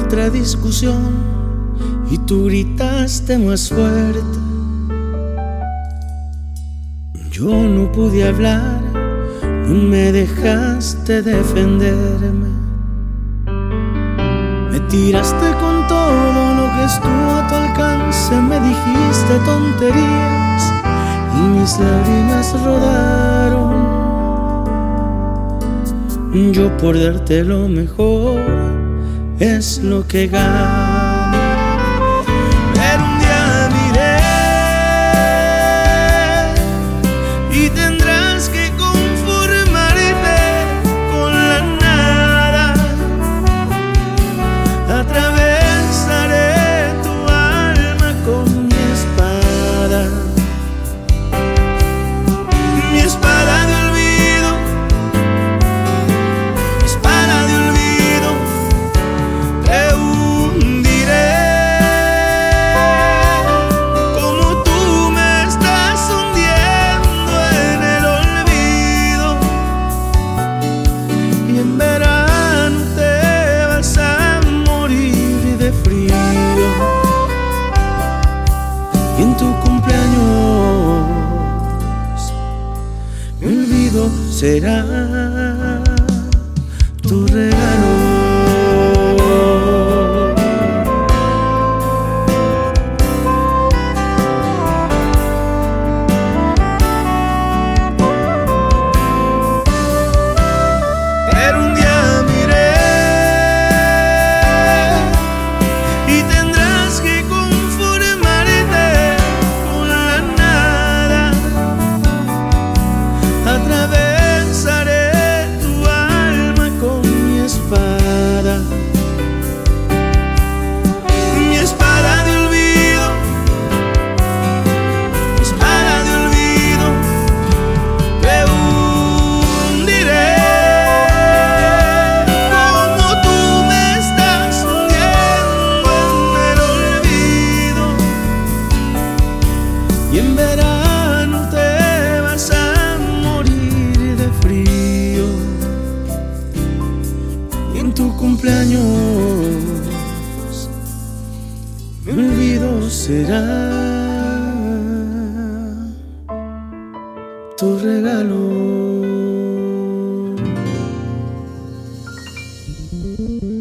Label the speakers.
Speaker 1: otra discusión y tú gritaste más fuerte. Yo no pude hablar, no me dejaste defenderme. Me tiraste con todo lo que estuvo a tu alcance, me dijiste tonterías y mis lágrimas rodaron. Yo por darte lo mejor es lo que gano. Pero un día miré y tendrás que conformarte con la nada. Atravesaré tu alma con mi espada. Mi espada de olvido, mi espada de olvido. Te hundiré como tú me estás hundiendo en el olvido. Y en verano te vas a morir de frío. Y en tu cumpleaños mi olvido será tu regalo. Pero un día miré y tendrás que conformarte con la nada. Atravesaré tu alma con mi espada. Mi espada de olvido, mi espada de olvido. Te hundiré como tú me estás hundiendo en el olvido. Y en verano te vas a morir de frío. Y en tu cumpleaños mi olvido será tu regalo.